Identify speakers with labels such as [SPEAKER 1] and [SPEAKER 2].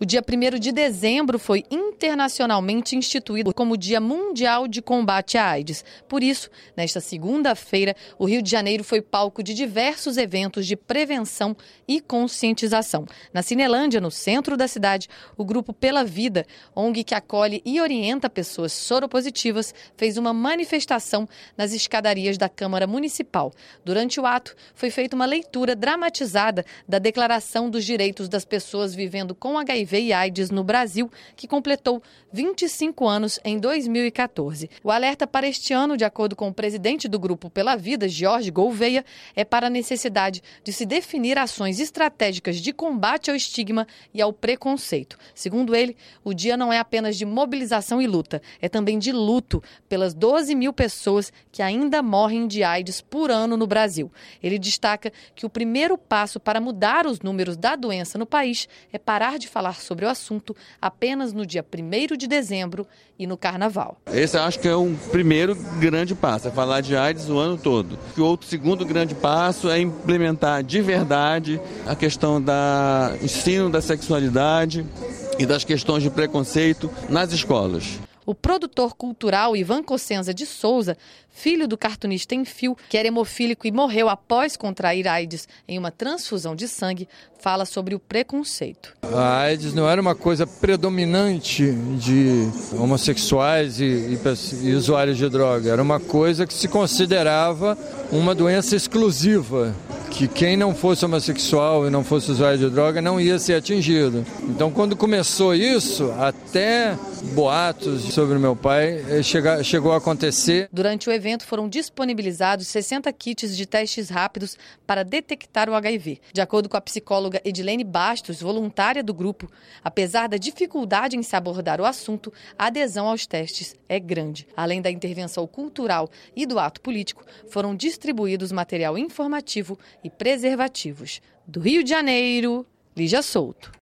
[SPEAKER 1] O dia 1º de dezembro foi internacionalmente instituído como Dia Mundial de Combate à AIDS. Por isso, nesta segunda-feira, o Rio de Janeiro foi palco de diversos eventos de prevenção e conscientização. Na Cinelândia, no centro da cidade, o grupo Pela Vida, ONG que acolhe e orienta pessoas soropositivas, fez uma manifestação nas escadarias da Câmara Municipal. Durante o ato, foi feita uma leitura dramatizada da Declaração dos Direitos das Pessoas Vivendo com HIV e AIDS no Brasil, que completou 25 anos em 2014. O alerta para este ano, de acordo com o presidente do Grupo Pela Vida, Jorge Gouveia, é para a necessidade de se definir ações estratégicas de combate ao estigma e ao preconceito. Segundo ele, o dia não é apenas de mobilização e luta, é também de luto pelas 12 mil pessoas que ainda morrem de AIDS por ano no Brasil. Ele destaca que o primeiro passo para mudar os números da doença no país é parar de falar sobre o assunto apenas no dia 1º de dezembro e no Carnaval.
[SPEAKER 2] Esse eu acho que é um primeiro grande passo, é falar de AIDS o ano todo. O outro segundo grande passo é implementar de verdade a questão do ensino da sexualidade e das questões de preconceito nas escolas.
[SPEAKER 1] O produtor cultural Ivan Cossenza de Souza, filho do cartunista em fio, que era hemofílico e morreu após contrair AIDS em uma transfusão de sangue, fala sobre o preconceito.
[SPEAKER 3] A AIDS não era uma coisa predominante de homossexuais e usuários de droga, era uma coisa que se considerava uma doença exclusiva, que quem não fosse homossexual e não fosse usuário de droga não ia ser atingido. Então, quando começou isso, até boatos sobre o meu pai chegou a acontecer.
[SPEAKER 1] Durante o evento foram disponibilizados 60 kits de testes rápidos para detectar o HIV. De acordo com a psicóloga Edilene Bastos, voluntária do grupo, apesar da dificuldade em se abordar o assunto, a adesão aos testes é grande. Além da intervenção cultural e do ato político, foram distribuídos material informativo e preservativos. Do Rio de Janeiro, Lígia Souto.